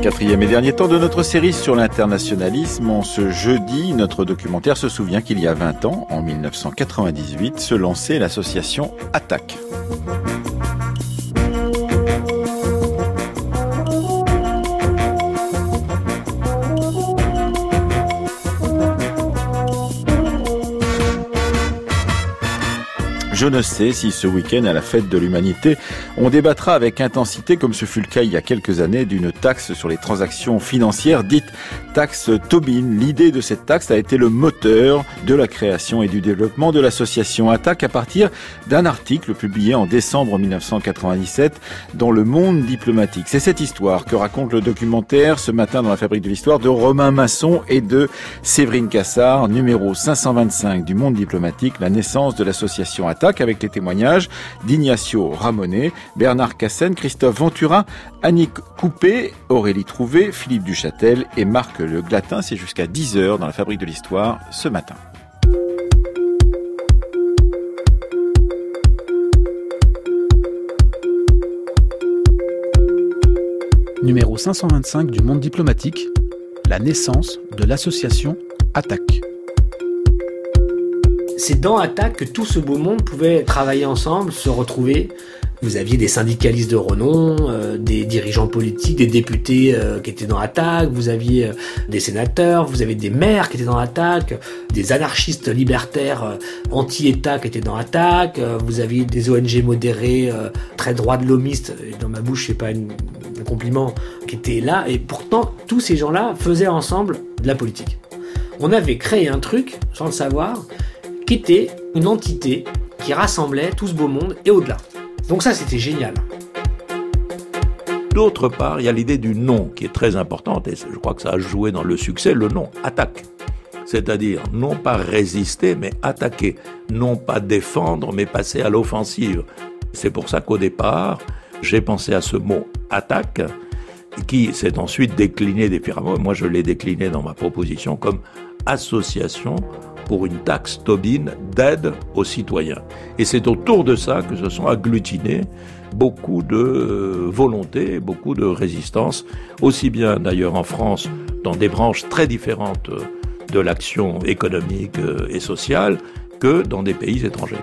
quatrième et dernier temps de notre série sur l'internationalisme. En ce jeudi, notre documentaire se souvient qu'il y a 20 ans, en 1998, se lançait l'association ATTAC. Je ne sais si ce week-end, à la fête de l'humanité, on débattra avec intensité, comme ce fut le cas il y a quelques années, d'une taxe sur les transactions financières, dite taxe Tobin. L'idée de cette taxe a été le moteur de la création et du développement de l'association ATTAC à partir d'un article publié en décembre 1997 dans Le Monde diplomatique. C'est cette histoire que raconte le documentaire ce matin dans la Fabrique de l'Histoire de Romain Masson et de Séverine Cassard, numéro 525 du Monde diplomatique, la naissance de l'association ATTAC, avec les témoignages d'Ignacio Ramonet, Bernard Cassen, Christophe Ventura, Annick Coupé, Aurélie Trouvé, Philippe Duchâtel et Marc Le Glatin. C'est jusqu'à 10h dans la Fabrique de l'Histoire ce matin. Numéro 525 du Monde diplomatique, la naissance de l'association ATTAC. C'est dans ATTAC que tout ce beau monde pouvait travailler ensemble, se retrouver. Vous aviez des syndicalistes de renom, des dirigeants politiques, des députés qui étaient dans ATTAC, vous aviez des sénateurs, vous avez des maires qui étaient dans ATTAC, des anarchistes libertaires anti-État qui étaient dans ATTAC, vous aviez des ONG modérées, très droits de l'homiste, dans ma bouche c'est pas un compliment, qui étaient là, et pourtant tous ces gens-là faisaient ensemble de la politique. On avait créé un truc, sans le savoir, qui était une entité qui rassemblait tout ce beau monde et au-delà. Donc ça, c'était génial. D'autre part, il y a l'idée du nom qui est très importante, et je crois que ça a joué dans le succès, le nom, ATTAC. C'est-à-dire, non pas résister, mais attaquer. Non pas défendre, mais passer à l'offensive. C'est pour ça qu'au départ, j'ai pensé à ce mot ATTAC, qui s'est ensuite décliné différemment. Moi, je l'ai décliné dans ma proposition comme association pour une taxe Tobin d'aide aux citoyens. Et c'est autour de ça que se sont agglutinés beaucoup de volonté, beaucoup de résistance, aussi bien d'ailleurs en France, dans des branches très différentes de l'action économique et sociale, que dans des pays étrangers.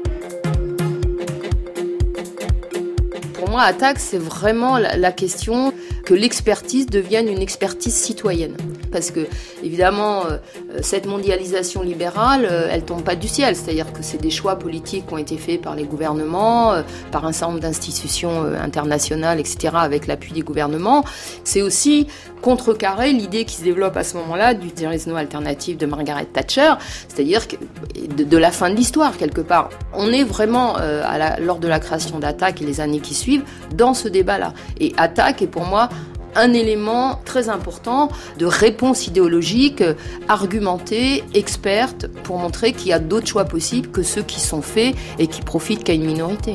Pour moi, ATTAC, c'est vraiment la question que l'expertise devienne une expertise citoyenne. Parce que, évidemment, cette mondialisation libérale, elle tombe pas du ciel. C'est-à-dire que c'est des choix politiques qui ont été faits par les gouvernements, par un certain nombre d'institutions internationales, etc., avec l'appui des gouvernements. C'est aussi contrecarrer l'idée qui se développe à ce moment-là du there is no alternative de Margaret Thatcher, c'est-à-dire de la fin de l'histoire, quelque part. On est vraiment, lors de la création d'ATTAC et les années qui suivent, dans ce débat-là. Et ATTAC est pour moi un élément très important de réponse idéologique, argumentée, experte, pour montrer qu'il y a d'autres choix possibles que ceux qui sont faits et qui profitent qu'à une minorité.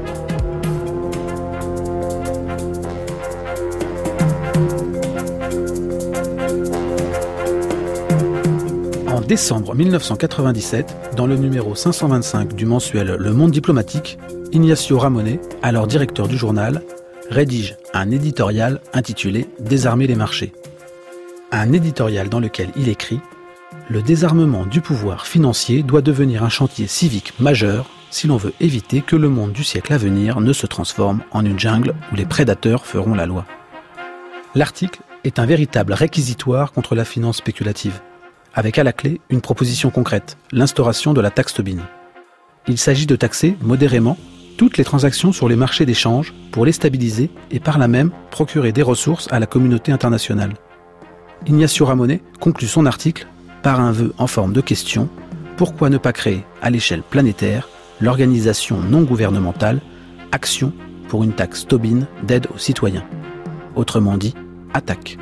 En décembre 1997, dans le numéro 525 du mensuel Le Monde diplomatique, Ignacio Ramonet, alors directeur du journal, rédige un éditorial intitulé « Désarmer les marchés ». Un éditorial dans lequel il écrit « Le désarmement du pouvoir financier doit devenir un chantier civique majeur si l'on veut éviter que le monde du siècle à venir ne se transforme en une jungle où les prédateurs feront la loi ». L'article est un véritable réquisitoire contre la finance spéculative, avec à la clé une proposition concrète, l'instauration de la taxe Tobin. Il s'agit de taxer modérément toutes les transactions sur les marchés d'échange pour les stabiliser et par là même procurer des ressources à la communauté internationale. Ignacio Ramonet conclut son article par un vœu en forme de question: pourquoi ne pas créer à l'échelle planétaire l'organisation non gouvernementale Action pour une taxe Tobin d'aide aux citoyens, autrement dit ATTAC.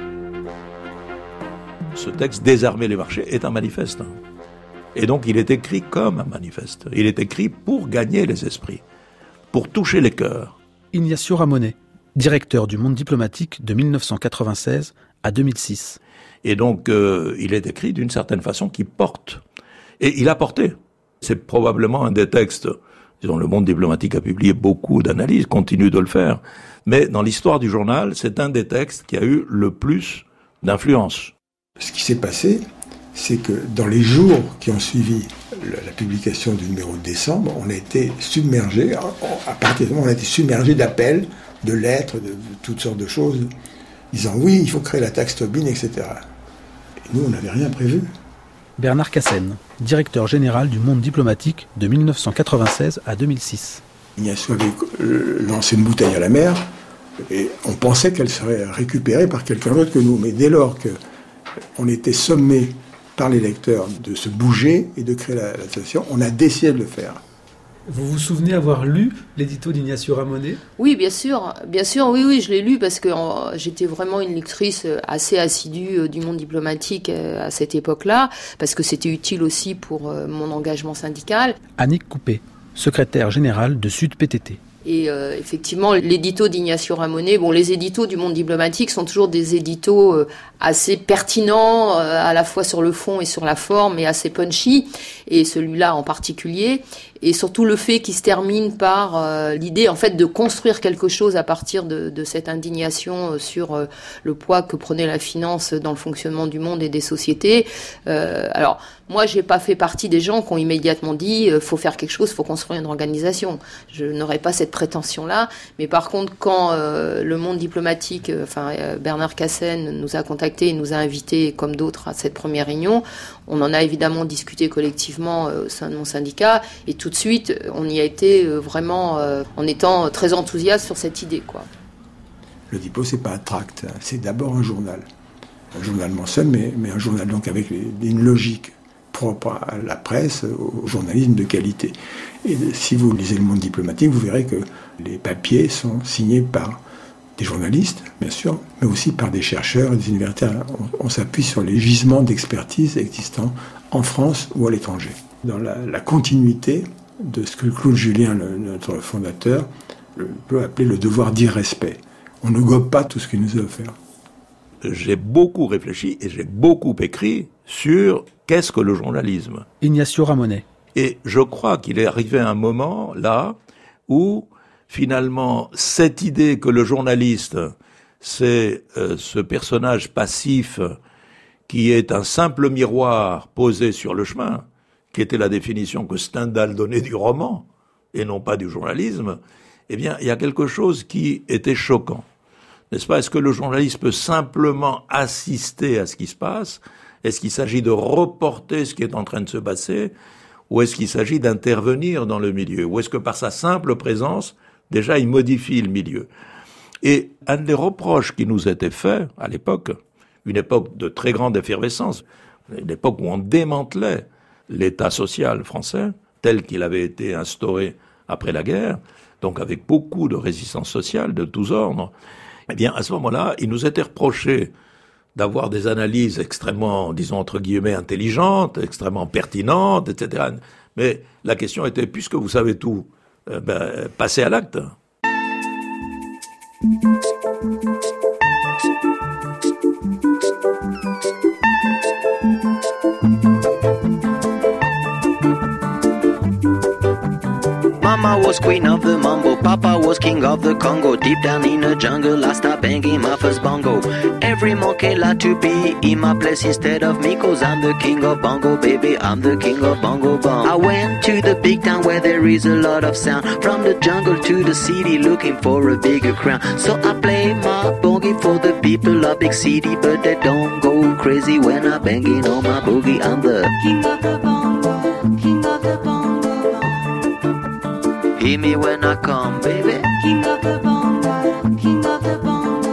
Ce texte, Désarmer les marchés, est un manifeste. Et donc il est écrit comme un manifeste. Il est écrit pour gagner les esprits, pour toucher les cœurs. Ignacio Ramonet, directeur du Monde diplomatique de 1996 à 2006. Et donc il est écrit d'une certaine façon qui porte. Et il a porté. C'est probablement un des textes Disons, le Monde diplomatique a publié beaucoup d'analyses, continue de le faire. Mais dans l'histoire du journal, c'est un des textes qui a eu le plus d'influence. Ce qui s'est passé, c'est que dans les jours qui ont suivi la publication du numéro de décembre, on a été submergé, à partir de ce moment, on a été submergé d'appels, de lettres, de toutes sortes de choses, disant oui, il faut créer la taxe Tobin, etc. Et nous, on n'avait rien prévu. Bernard Cassen, directeur général du Monde diplomatique de 1996 à 2006. Ignacio avait lancé une bouteille à la mer et on pensait qu'elle serait récupérée par quelqu'un d'autre que nous. Mais dès lors qu'on était sommé par les lecteurs de se bouger et de créer l'association, on a décidé de le faire. Vous vous souvenez avoir lu l'édito d'Ignacio Ramonet ? Oui, bien sûr, oui, je l'ai lu parce que j'étais vraiment une lectrice assez assidue du Monde diplomatique à cette époque-là, parce que c'était utile aussi pour mon engagement syndical. Annick Coupé, secrétaire générale de Sud PTT. Et effectivement, l'édito d'Ignacio Ramonet, les éditos du Monde diplomatique sont toujours des éditos assez pertinents, à la fois sur le fond et sur la forme, et assez punchy, et celui-là en particulier. Et surtout le fait qu'il se termine par l'idée en fait de construire quelque chose à partir de cette indignation sur le poids que prenait la finance dans le fonctionnement du monde et des sociétés. Alors moi j'ai pas fait partie des gens qui ont immédiatement dit faut faire quelque chose, faut construire une organisation. Je n'aurais pas cette prétention-là, mais par contre quand le Monde diplomatique, Bernard Cassen nous a contactés et nous a invités comme d'autres à cette première réunion, on en a évidemment discuté collectivement au sein de mon syndicat et tout de suite, on y a été vraiment en étant très enthousiaste sur cette idée, quoi. Le Diplo, c'est pas un tract, c'est d'abord un journal mensuel, mais un journal donc avec une logique propre à la presse, au journalisme de qualité. Et si vous lisez le Monde diplomatique, vous verrez que les papiers sont signés par des journalistes, bien sûr, mais aussi par des chercheurs et des universitaires. On s'appuie sur les gisements d'expertise existants en France ou à l'étranger. Dans la continuité de ce que Claude Julien, notre fondateur, peut appeler le devoir d'irrespect. On ne gobe pas tout ce qui nous est offert. J'ai beaucoup réfléchi et j'ai beaucoup écrit sur qu'est-ce que le journalisme. Ignacio Ramonet. Et je crois qu'il est arrivé un moment, là, où finalement, cette idée que le journaliste, c'est ce personnage passif qui est un simple miroir posé sur le chemin, qui était la définition que Stendhal donnait du roman, et non pas du journalisme, eh bien, il y a quelque chose qui était choquant. N'est-ce pas ? Est-ce que le journaliste peut simplement assister à ce qui se passe ? Est-ce qu'il s'agit de reporter ce qui est en train de se passer ? Ou est-ce qu'il s'agit d'intervenir dans le milieu ? Ou est-ce que par sa simple présence, déjà, il modifie le milieu ? Et un des reproches qui nous était fait à l'époque, une époque de très grande effervescence, une époque où on démantelait l'État social français, tel qu'il avait été instauré après la guerre, donc avec beaucoup de résistance sociale de tous ordres, eh bien, à ce moment-là, il nous était reproché d'avoir des analyses extrêmement, disons, entre guillemets, intelligentes, extrêmement pertinentes, etc. Mais la question était, puisque vous savez tout, passez à l'acte. Mama was queen of the mambo, Papa was king of the Congo. Deep down in the jungle, I start banging my first bongo. Every monkey like to be in my place instead of me, 'cause I'm the king of bongo, baby, I'm the king of bongo bong. I went to the big town where there is a lot of sound. From the jungle to the city, looking for a bigger crown. So I play my boogie for the people of big city, but they don't go crazy when I'm banging on my boogie. I'm the king of the bongo, king of the bongo. Hear me when I come, baby. King of the bongo, king of the bongo.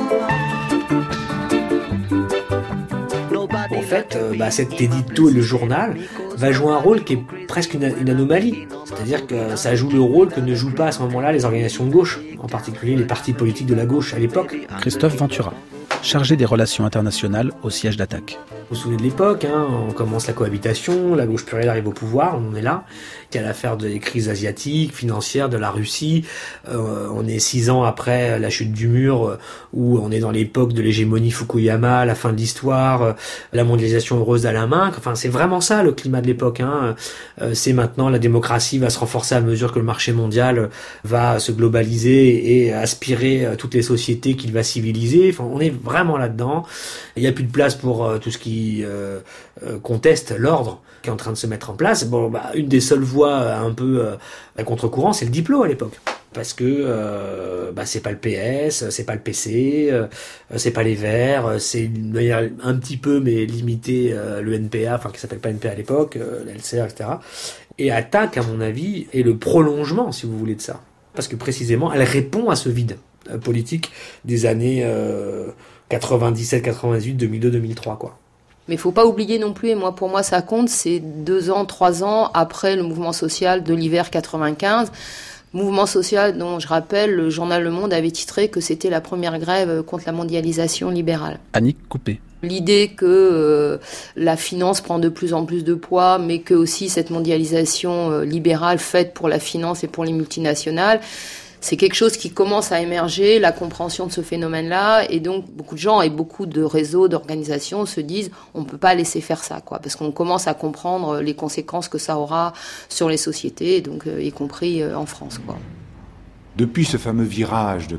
En fait, cet édito et le journal va jouer un rôle qui est presque une anomalie. C'est-à-dire que ça joue le rôle que ne jouent pas à ce moment-là les organisations de gauche, en particulier les partis politiques de la gauche à l'époque. Christophe Ventura. chargé des relations internationales au siège d'Attac. Vous vous souvenez de l'époque, on commence la cohabitation, la gauche plurielle arrive au pouvoir, on en est là. Il y a l'affaire des crises asiatiques, financières, de la Russie. On est 6 ans après la chute du mur, où on est dans l'époque de l'hégémonie Fukuyama, la fin de l'histoire, la mondialisation heureuse d'Alain Minc. Enfin, c'est vraiment ça le climat de l'époque. C'est maintenant la démocratie va se renforcer à mesure que le marché mondial va se globaliser et aspirer à toutes les sociétés qu'il va civiliser. Enfin, on est vraiment là-dedans. Il n'y a plus de place pour tout ce qui conteste l'ordre qui est en train de se mettre en place. Une des seules voies un peu à contre-courant, c'est le diplôme à l'époque. Parce que c'est pas le PS, c'est pas le PC, c'est pas les Verts, c'est une manière un petit peu mais limitée le NPA, enfin qui s'appelle pas NPA à l'époque, la LCR, etc. Et Attac, à mon avis, est le prolongement, si vous voulez, de ça. Parce que précisément, elle répond à ce vide politique des années 97, 98, 2002, 2003, quoi. Mais il faut pas oublier non plus, et pour moi ça compte, c'est 2 ans, 3 ans après le mouvement social de l'hiver 95. Mouvement social dont, je rappelle, le journal Le Monde avait titré que c'était la première grève contre la mondialisation libérale. Annick Coupé. L'idée que la finance prend de plus en plus de poids, mais que aussi cette mondialisation libérale faite pour la finance et pour les multinationales, c'est quelque chose qui commence à émerger, la compréhension de ce phénomène-là, et donc beaucoup de gens et beaucoup de réseaux, d'organisations se disent on ne peut pas laisser faire ça, quoi, parce qu'on commence à comprendre les conséquences que ça aura sur les sociétés, donc y compris en France, quoi. Depuis ce fameux virage de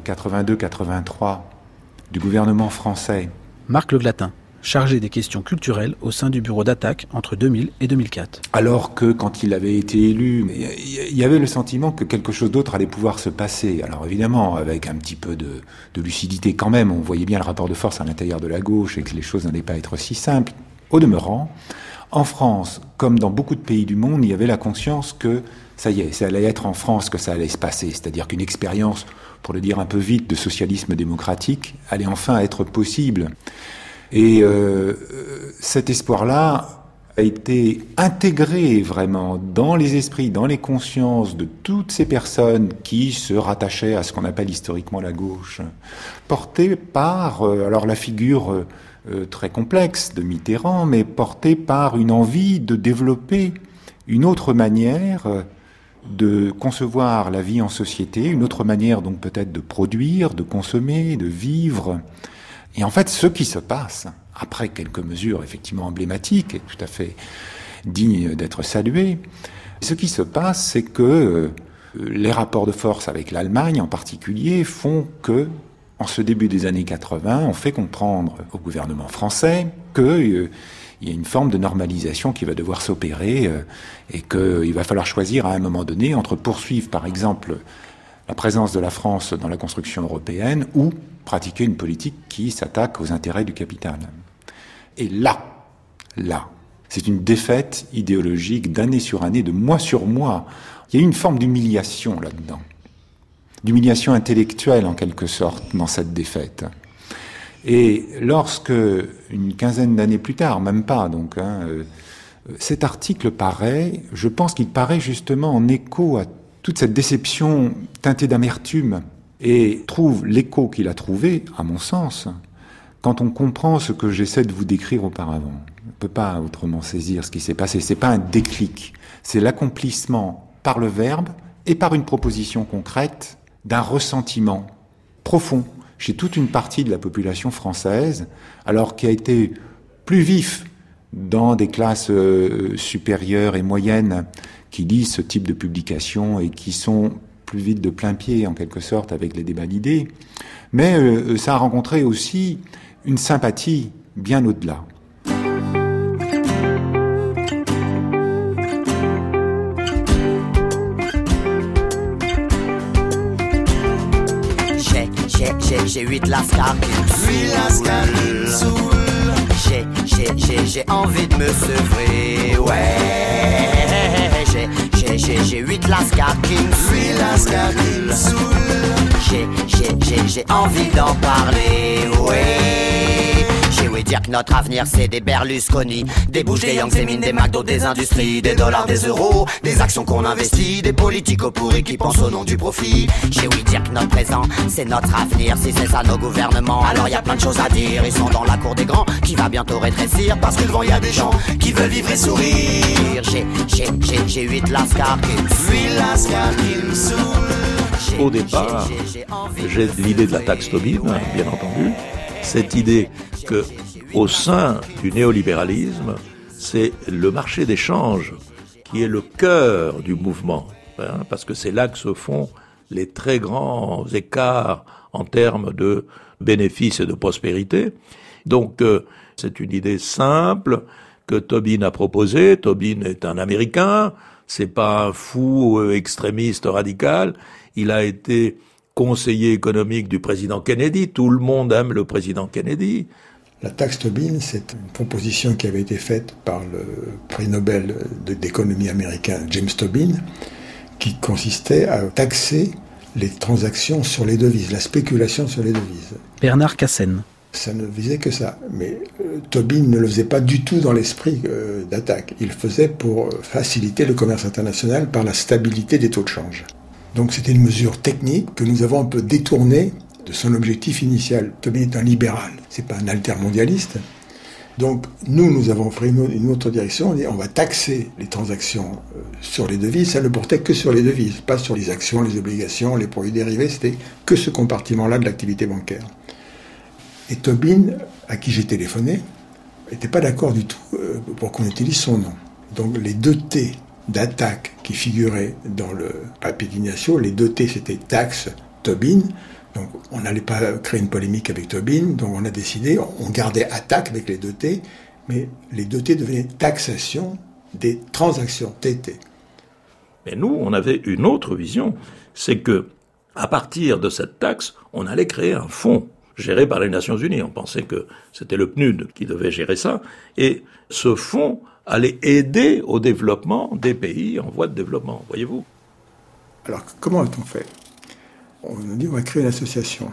82-83 du gouvernement français, Marc Le Glatin, chargé des questions culturelles au sein du bureau d'Attac entre 2000 et 2004. Alors que quand il avait été élu, il y avait le sentiment que quelque chose d'autre allait pouvoir se passer. Alors évidemment, avec un petit peu de lucidité quand même, on voyait bien le rapport de force à l'intérieur de la gauche et que les choses n'allaient pas être si simples. Au demeurant, en France, comme dans beaucoup de pays du monde, il y avait la conscience que ça y est, ça allait être en France que ça allait se passer. C'est-à-dire qu'une expérience, pour le dire un peu vite, de socialisme démocratique allait enfin être possible. Et cet espoir-là a été intégré vraiment dans les esprits, dans les consciences de toutes ces personnes qui se rattachaient à ce qu'on appelle historiquement la gauche, porté par alors la figure très complexe de Mitterrand, mais porté par une envie de développer une autre manière de concevoir la vie en société, une autre manière donc peut-être de produire, de consommer, de vivre. Et en fait, ce qui se passe, après quelques mesures effectivement emblématiques et tout à fait dignes d'être saluées, ce qui se passe, c'est que les rapports de force avec l'Allemagne en particulier font que, en ce début des années 80, on fait comprendre au gouvernement français qu'il y a une forme de normalisation qui va devoir s'opérer et qu'il va falloir choisir à un moment donné entre poursuivre par exemple la présence de la France dans la construction européenne ou pratiquer une politique qui s'attaque aux intérêts du capital. Et là, c'est une défaite idéologique d'année sur année, de mois sur mois. Il y a une forme d'humiliation là-dedans, d'humiliation intellectuelle en quelque sorte dans cette défaite. Et lorsque, une quinzaine d'années plus tard, même pas donc, cet article paraît, je pense qu'il paraît justement en écho à toute cette déception teintée d'amertume et trouve l'écho qu'il a trouvé, à mon sens, quand on comprend ce que j'essaie de vous décrire auparavant. On ne peut pas autrement saisir ce qui s'est passé. C'est pas un déclic, c'est l'accomplissement par le verbe et par une proposition concrète d'un ressentiment profond chez toute une partie de la population française, alors qui a été plus vif dans des classes supérieures et moyennes qui lisent ce type de publications et qui sont plus vite de plein pied, en quelque sorte, avec les débats d'idées. Mais ça a rencontré aussi une sympathie bien au-delà. J'ai 8 lascars qui me saoulent. J'ai envie de me sevrer, ouais. J'ai 8 lascars qui me saoulent. J'ai envie d'en parler, ouais. J'ai ouï dire que notre avenir c'est des Berlusconi, des Bush, des Young, des mines, des McDo, des industries, des dollars, des euros, des actions qu'on investit, des politiques pourris qui pensent au nom du profit. J'ai ouï dire que notre présent c'est notre avenir, si c'est ça nos gouvernements, alors y a plein de choses à dire. Ils sont dans la cour des grands, qui va bientôt rétrécir, parce que devant y a des gens qui veulent vivre et sourire. J'ai 8 lascars qui me saoulent. Au départ, j'ai l'idée de la taxe Tobin, bien entendu. Cette idée que, au sein du néolibéralisme, c'est le marché d'échange qui est le cœur du mouvement, hein, parce que c'est là que se font les très grands écarts en termes de bénéfices et de prospérité. Donc, c'est une idée simple que Tobin a proposée. Tobin est un Américain, c'est pas un fou extrémiste radical. Il a été conseiller économique du président Kennedy. Tout le monde aime le président Kennedy. La taxe Tobin, c'est une proposition qui avait été faite par le prix Nobel d'économie américain James Tobin, qui consistait à taxer les transactions sur les devises, la spéculation sur les devises. Bernard Cassen. Ça ne visait que ça. Mais Tobin ne le faisait pas du tout dans l'esprit d'Attac. Il le faisait pour faciliter le commerce international par la stabilité des taux de change. Donc c'était une mesure technique que nous avons un peu détournée de son objectif initial. Tobin est un libéral, c'est pas un altermondialiste. Donc nous avons pris une autre direction, on va taxer les transactions sur les devises. Ça ne portait que sur les devises, pas sur les actions, les obligations, les produits dérivés, c'était que ce compartiment-là de l'activité bancaire. Et Tobin, à qui j'ai téléphoné, n'était pas d'accord du tout pour qu'on utilise son nom. Donc les 2 T d'Attac qui figuraient dans le papier d'Ignacio, les 2 T c'était taxe Tobin, donc on n'allait pas créer une polémique avec Tobin, donc on a décidé, on gardait Attac avec les 2 T, mais les 2 T devenaient taxation des transactions, TT. Mais nous, on avait une autre vision, c'est que à partir de cette taxe, on allait créer un fonds géré par les Nations Unies. On pensait que c'était le PNUD qui devait gérer ça, et ce fonds allait aider au développement des pays en voie de développement, voyez-vous. Alors, comment a-t-on fait ? On a dit on va créer une association.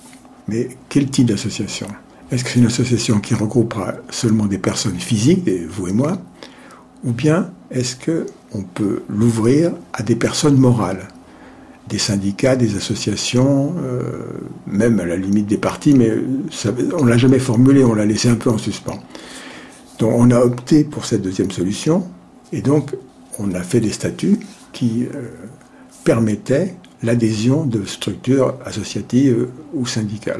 Mais quel type d'association ? Est-ce que c'est une association qui regroupera seulement des personnes physiques, vous et moi, ou bien est-ce qu'on peut l'ouvrir à des personnes morales ? Des syndicats, des associations, même à la limite des partis, mais ça, on ne l'a jamais formulé, on l'a laissé un peu en suspens. Donc on a opté pour cette deuxième solution, et donc on a fait des statuts qui permettaient l'adhésion de structures associatives ou syndicales.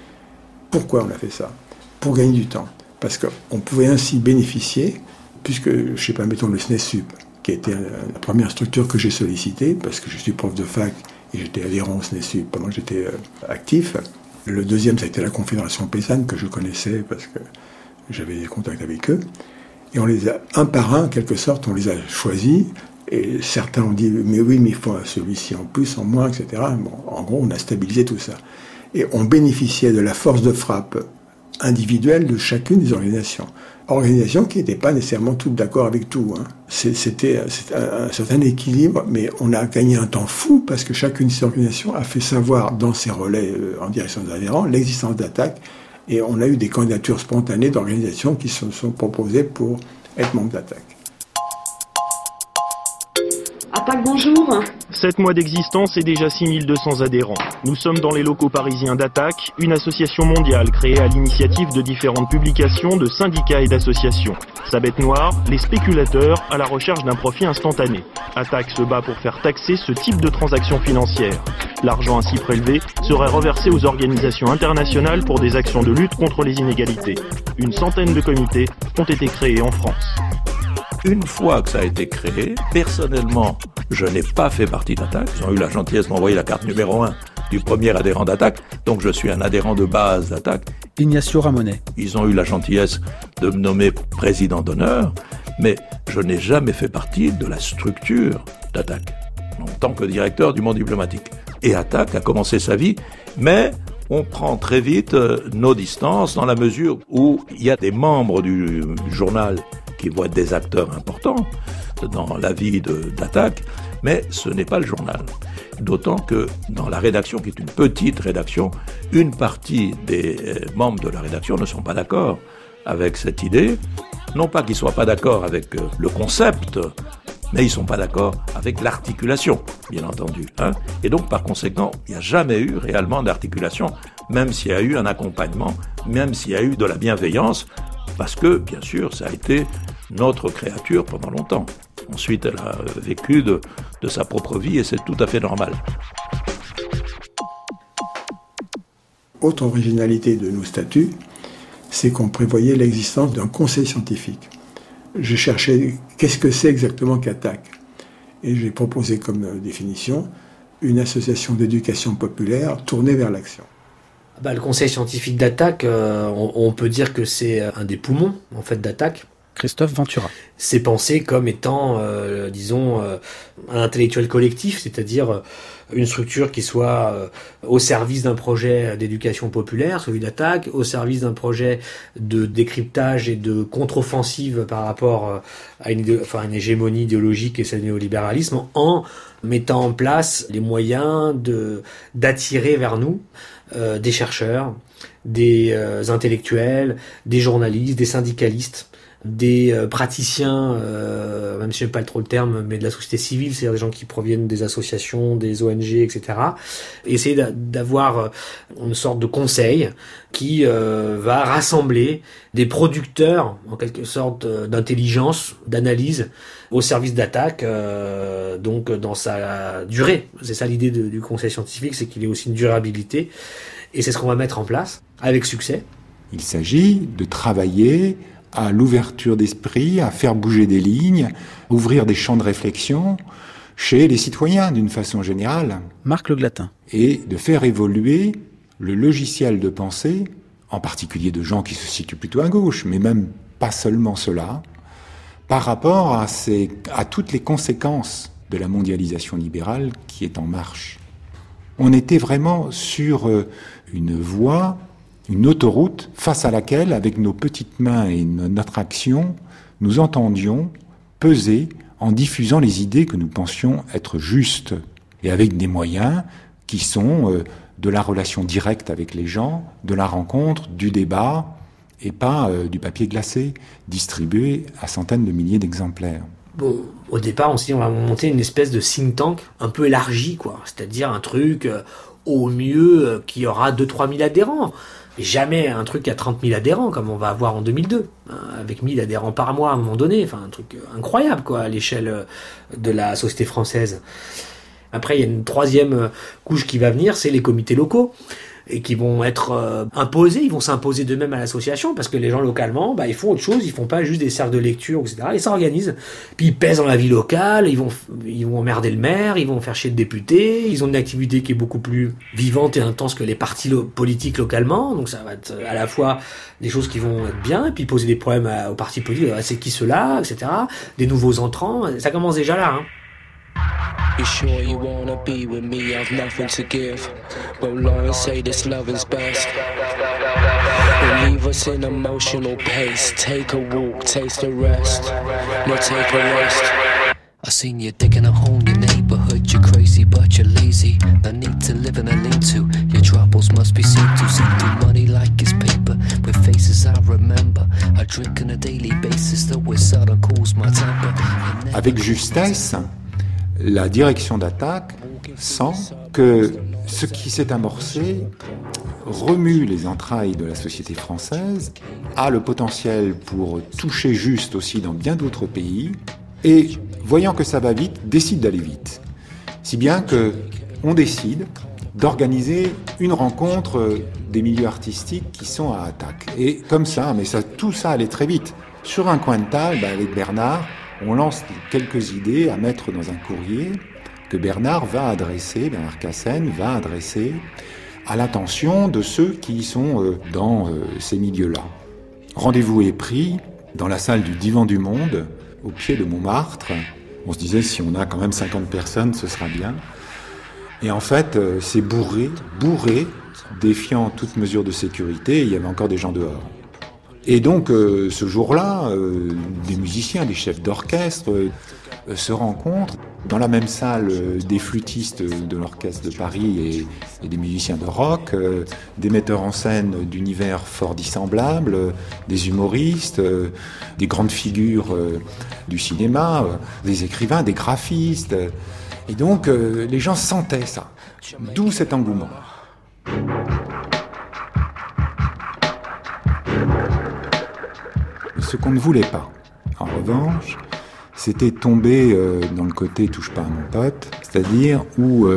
Pourquoi on a fait ça ? Pour gagner du temps. Parce qu'on pouvait ainsi bénéficier, puisque, je ne sais pas, mettons le SNESUP, qui a été la première structure que j'ai sollicitée, parce que je suis prof de fac et j'étais adhérent au SNESUP pendant que j'étais actif. Le deuxième, ça a été la Confédération paysanne, que je connaissais parce que j'avais des contacts avec eux. Et on les a, un par un, en quelque sorte, on les a choisis. Et certains ont dit, mais oui, mais il faut celui-ci en plus, en moins, etc. Bon, en gros, on a stabilisé tout ça. Et on bénéficiait de la force de frappe individuelle de chacune des organisations. Organisations qui n'étaient pas nécessairement toutes d'accord avec tout. Hein. C'était un certain équilibre, mais on a gagné un temps fou parce que chacune de ces organisations a fait savoir dans ses relais en direction des adhérents l'existence d'Attac. Et on a eu des candidatures spontanées d'organisations qui se sont proposées pour être membres d'Attac. Attac, bonjour. 7 mois d'existence et déjà 6200 adhérents. Nous sommes dans les locaux parisiens d'Attac, une association mondiale créée à l'initiative de différentes publications, de syndicats et d'associations. Sa bête noire, les spéculateurs à la recherche d'un profit instantané. Attac se bat pour faire taxer ce type de transactions financières. L'argent ainsi prélevé serait reversé aux organisations internationales pour des actions de lutte contre les inégalités. Une centaine de comités ont été créés en France. Une fois que ça a été créé, personnellement, je n'ai pas fait partie d'Attac. Ils ont eu la gentillesse de m'envoyer la carte numéro 1 du premier adhérent d'Attac, donc je suis un adhérent de base d'Attac. Ignacio Ramonet. Ils ont eu la gentillesse de me nommer président d'honneur, mais je n'ai jamais fait partie de la structure d'Attac, en tant que directeur du monde diplomatique. Et Attac a commencé sa vie, mais on prend très vite nos distances dans la mesure où il y a des membres du journal qui vont être des acteurs importants dans la vie d'Attac, mais ce n'est pas le journal. d'autant que dans la rédaction, qui est une petite rédaction, une partie des membres de la rédaction ne sont pas d'accord avec cette idée. Non pas qu'ils ne soient pas d'accord avec le concept, mais ils ne sont pas d'accord avec l'articulation, bien entendu. Et donc, par conséquent, il n'y a jamais eu réellement d'articulation, même s'il y a eu un accompagnement, même s'il y a eu de la bienveillance, parce que, bien sûr, ça a été notre créature pendant longtemps. Ensuite, elle a vécu de sa propre vie et c'est tout à fait normal. Autre originalité de nos statuts, c'est qu'on prévoyait l'existence d'un conseil scientifique. Je cherchais qu'est-ce que c'est exactement qu'ATTAC. Et j'ai proposé comme définition une association d'éducation populaire tournée vers l'action. Le conseil scientifique d'ATTAC, on peut dire que c'est un des poumons en fait d'ATTAC. Christophe Ventura. C'est pensé comme étant, un intellectuel collectif, c'est-à-dire une structure qui soit au service d'un projet d'éducation populaire, celui d'ATTAC, au service d'un projet de décryptage et de contre-offensive par rapport à une hégémonie idéologique et c'est le néolibéralisme, en mettant en place les moyens d'attirer vers nous des chercheurs, des intellectuels, des journalistes, des syndicalistes, des praticiens, même si je n'aime pas trop le terme, mais de la société civile, c'est-à-dire des gens qui proviennent des associations, des ONG, etc. Essayer d'avoir une sorte de conseil qui va rassembler des producteurs, en quelque sorte, d'intelligence, d'analyse, au service d'ATTAC, donc dans sa durée. C'est ça l'idée du conseil scientifique, c'est qu'il ait aussi une durabilité, et c'est ce qu'on va mettre en place, avec succès. Il s'agit de travailler à l'ouverture d'esprit, à faire bouger des lignes, ouvrir des champs de réflexion chez les citoyens d'une façon générale. Marc Le Glatin. Et de faire évoluer le logiciel de pensée, en particulier de gens qui se situent plutôt à gauche, mais même pas seulement cela, par rapport à toutes les conséquences de la mondialisation libérale qui est en marche. On était vraiment sur une voie, une autoroute face à laquelle, avec nos petites mains et notre action, nous entendions peser en diffusant les idées que nous pensions être justes, et avec des moyens qui sont de la relation directe avec les gens, de la rencontre, du débat, et pas du papier glacé distribué à centaines de milliers d'exemplaires. Bon, au départ, on s'est dit on va monter une espèce de think tank un peu élargi, quoi. C'est-à-dire un truc, au mieux, qui aura 2-3 000 adhérents. Mais jamais un truc à 30 000 adhérents, comme on va avoir en 2002, avec 1000 adhérents par mois à un moment donné. Enfin, un truc incroyable, quoi, à l'échelle de la société française. Après, il y a une troisième couche qui va venir, c'est les comités locaux, et qui vont être imposés, ils vont s'imposer d'eux-mêmes à l'association, parce que les gens localement, ils font autre chose, ils font pas juste des cercles de lecture, etc. Ils s'organisent, puis ils pèsent dans la vie locale, ils vont emmerder le maire, ils vont faire chier le député, ils ont une activité qui est beaucoup plus vivante et intense que les partis politiques localement, donc ça va être à la fois des choses qui vont être bien, et puis poser des problèmes aux partis politiques, c'est qui ceux-là, etc. Des nouveaux entrants, ça commence déjà là, You sure you wanna be with me? I've nothing to give. But Lawrence say this love is best. Will leave us in emotional pace. Take a walk, taste the rest. No, take a rest. I seen you digging a hole in your neighborhood. You're crazy, but you're lazy. No need to live in a lean-to. Your troubles must be seen to. See through money like it's paper. With faces I remember. I drink on a daily basis. Though it seldom cools my temper. Avec justesse, la direction d'ATTAC sent que ce qui s'est amorcé remue les entrailles de la société française, a le potentiel pour toucher juste aussi dans bien d'autres pays, et voyant que ça va vite, décide d'aller vite. Si bien qu'on décide d'organiser une rencontre des milieux artistiques qui sont à ATTAC. Et comme ça, tout ça allait très vite. Sur un coin de table, avec Bernard, on lance quelques idées à mettre dans un courrier que Bernard Cassen va adresser à l'attention de ceux qui sont dans ces milieux-là. Rendez-vous est pris dans la salle du Divan du Monde, au pied de Montmartre. On se disait, si on a quand même 50 personnes, ce sera bien. Et en fait, c'est bourré, défiant toute mesure de sécurité, et il y avait encore des gens dehors. Et donc, ce jour-là, des musiciens, des chefs d'orchestre se rencontrent. dans la même salle des flûtistes de l'orchestre de Paris et des musiciens de rock, des metteurs en scène d'univers fort dissemblables, des humoristes, des grandes figures du cinéma, des écrivains, des graphistes. Et donc les gens sentaient ça, d'où cet engouement. Ce qu'on ne voulait pas, en revanche, c'était tomber dans le côté « touche pas à mon pote », c'est-à-dire où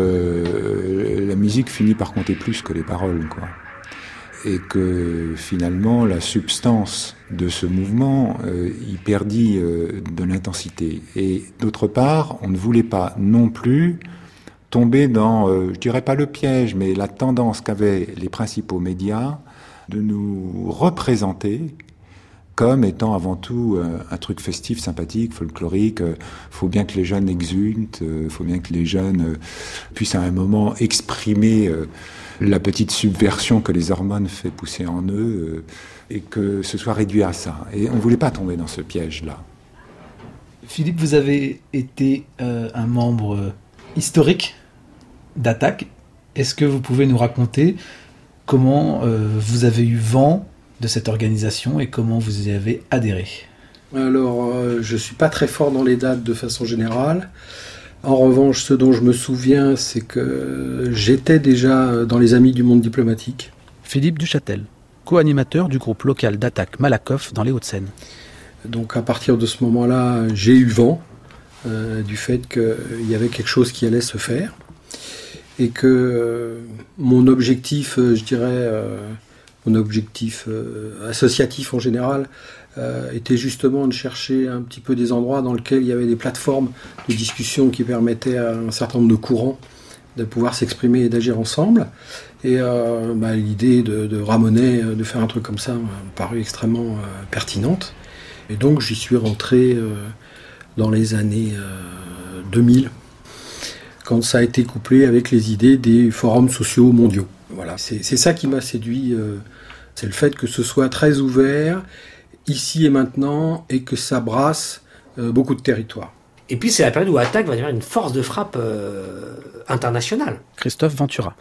la musique finit par compter plus que les paroles, quoi. Et que finalement, la substance de ce mouvement y perdit de l'intensité. Et d'autre part, on ne voulait pas non plus tomber dans, je dirais pas le piège, mais la tendance qu'avaient les principaux médias de nous représenter comme étant avant tout un truc festif, sympathique, folklorique. Faut bien que les jeunes exultent, faut bien que les jeunes puissent à un moment exprimer la petite subversion que les hormones fait pousser en eux, et que ce soit réduit à ça. Et on ne voulait pas tomber dans ce piège-là. Philippe, vous avez été un membre historique d'Attaque. Est-ce que vous pouvez nous raconter comment vous avez eu vent de cette organisation et comment vous y avez adhéré? Alors, je ne suis pas très fort dans les dates de façon générale. En revanche, ce dont je me souviens, c'est que j'étais déjà dans les Amis du monde diplomatique. Philippe Duchâtel, co-animateur du groupe local d'Attaque Malakoff dans les Hauts-de-Seine. Donc à partir de ce moment-là, j'ai eu vent du fait qu'il y avait quelque chose qui allait se faire et que mon objectif, je dirais... mon objectif associatif en général était justement de chercher un petit peu des endroits dans lesquels il y avait des plateformes de discussion qui permettaient à un certain nombre de courants de pouvoir s'exprimer et d'agir ensemble. Et l'idée de Ramonet, de faire un truc comme ça, m'a paru extrêmement pertinente. Et donc j'y suis rentré dans les années 2000, quand ça a été couplé avec les idées des forums sociaux mondiaux. Voilà, c'est ça qui m'a séduit, c'est le fait que ce soit très ouvert, ici et maintenant, et que ça brasse beaucoup de territoires. Et puis c'est la période où Attaque va devenir une force de frappe internationale. Christophe Ventura.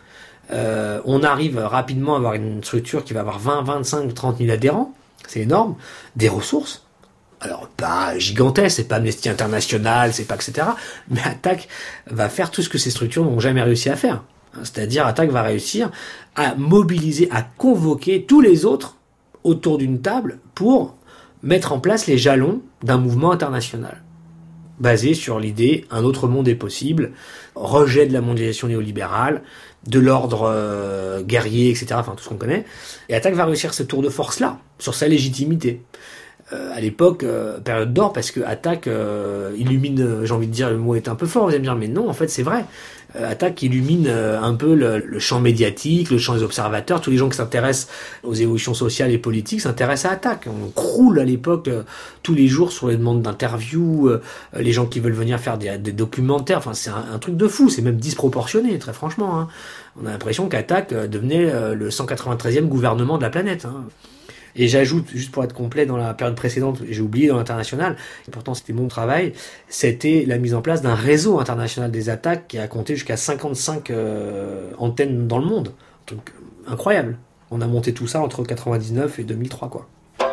On arrive rapidement à avoir une structure qui va avoir 20, 25, 30 000 adhérents, c'est énorme, des ressources. Alors, pas gigantesque, c'est pas Amnesty International, c'est pas etc. Mais Attaque va faire tout ce que ces structures n'ont jamais réussi à faire. C'est-à-dire, Attaque va réussir à mobiliser, à convoquer tous les autres autour d'une table pour mettre en place les jalons d'un mouvement international. Basé sur l'idée, un autre monde est possible, rejet de la mondialisation néolibérale, de l'ordre guerrier, etc., enfin tout ce qu'on connaît. Et Attaque va réussir ce tour de force-là, sur sa légitimité. À l'époque, période d'or, parce que Attaque illumine, j'ai envie de dire, le mot est un peu fort, vous allez me dire, mais non, en fait, c'est vrai. Attaque illumine un peu le champ médiatique, le champ des observateurs, tous les gens qui s'intéressent aux évolutions sociales et politiques s'intéressent à Attaque. On croule à l'époque tous les jours sur les demandes d'interviews, les gens qui veulent venir faire des documentaires, enfin c'est un truc de fou, c'est même disproportionné, très franchement. Hein. On a l'impression qu'Attaque devenait le 193e gouvernement de la planète. Hein. Et j'ajoute, juste pour être complet, dans la période précédente, j'ai oublié dans l'international, et pourtant c'était mon travail, c'était la mise en place d'un réseau international des attaques qui a compté jusqu'à 55 antennes dans le monde. Un truc incroyable. On a monté tout ça entre 99 et 2003, quoi.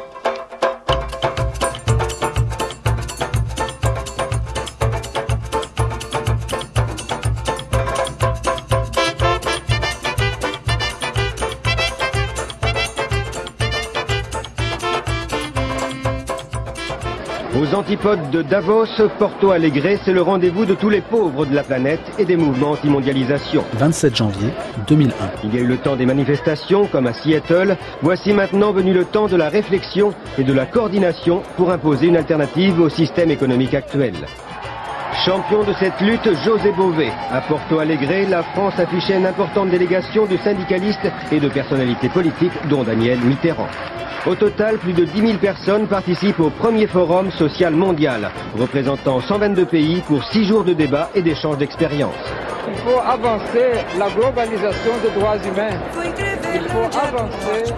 Aux antipodes de Davos, Porto Alegre, c'est le rendez-vous de tous les pauvres de la planète et des mouvements anti-mondialisation. 27 janvier 2001. Il y a eu le temps des manifestations, comme à Seattle. Voici maintenant venu le temps de la réflexion et de la coordination pour imposer une alternative au système économique actuel. Champion de cette lutte, José Bové. À Porto Alegre, la France affichait une importante délégation de syndicalistes et de personnalités politiques, dont Daniel Mitterrand. Au total, plus de 10 000 personnes participent au premier forum social mondial, représentant 122 pays pour 6 jours de débats et d'échanges d'expériences. Il faut avancer la globalisation des droits humains. Il faut avancer...